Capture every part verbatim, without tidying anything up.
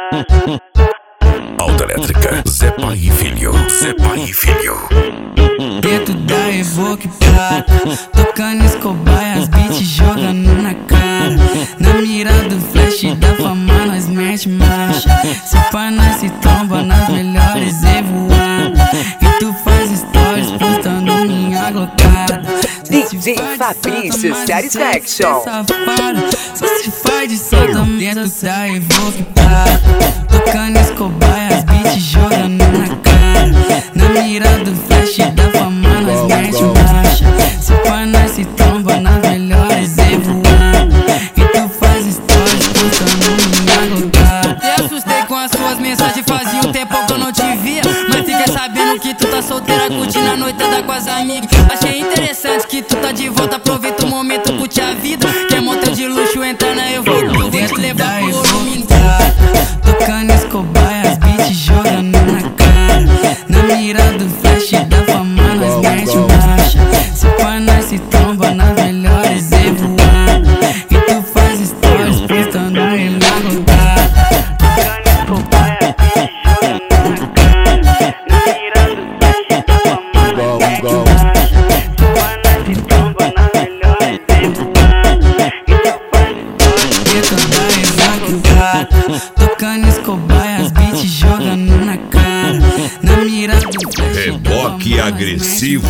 Autoelétrica, Zé Pai e Filho, Zé Pai e Filho. Dentro da Evoque Prata, tocando Escobar, as beats jogando na cara. Na mira do flash da fama nós mete marcha. Se pá nós se tromba nas melhores e voando. E tu faz stories postando minha glocada. D J Fabrício Satisfaction. Só se faz de solta dentro da Evoque Prata, tocando Escobar, as beats jogando na cara. Na mira do flash da fama nós mete marcha. Se pá nós se tromba nas melhores e voando. E tu faz stories postando minha glocada. Te assustei com as suas mensagens, fazia um tempo que eu não te via. Mas fiquei sabendo que tu tá solteira, curtindo a noitada com as amigas. Achei interessante que tu tá de volta, aproveita o momento, curte a vida. Quer motel de luxo, entra na Evoque, eu vou te levar pro ouro. Tocando Escobar, as beats jogando na cara. Na mira do flash da fama nós mete marcha. Se pá nós se tromba nas melhores e voando. E tu faz stories postando minha glocada. Tocando Escobar, as beats jogando na cara. Na mira do flash da fama nós mete marcha. Se pá nós se tromba nas melhores e voando. E tu faz stories dentro da Evoque Prata, tocando Escobar, as beats jogando na cara. Na mira do flash Reboque agressivo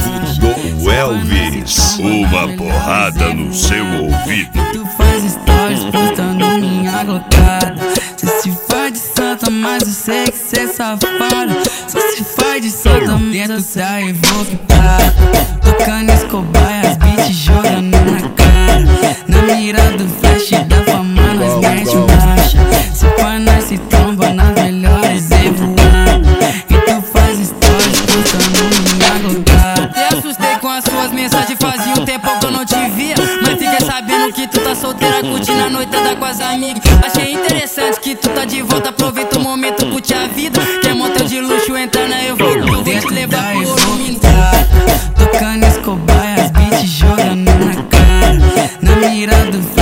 do Elvis. Uma porrada no seu ouvido. Tu faz stories postando minha glocada. Cê se faz de santa, mas eu sei que cê é safada. Só se faz de santa dentro da Evoque Prata, tocando Escobar, as beats jogando na cara. Na mira do flash da fama nós mete marcha. Se pá nós se tromba nas melhores e voando. E tu faz stories postando minha glocada. Te assustei com as suas mensagens, fazia um tempo que eu não te via. Mas fiquei sabendo que tu tá solteira, curtindo a noitada com as amigas. Achei interessante que tu tá de volta, aproveita o momento, curte a vida. Quer motel de luxo, entra na Evoque, eu vou te levar pro ouro. Tocando Escobar, as beats jogando na cara. Na mira do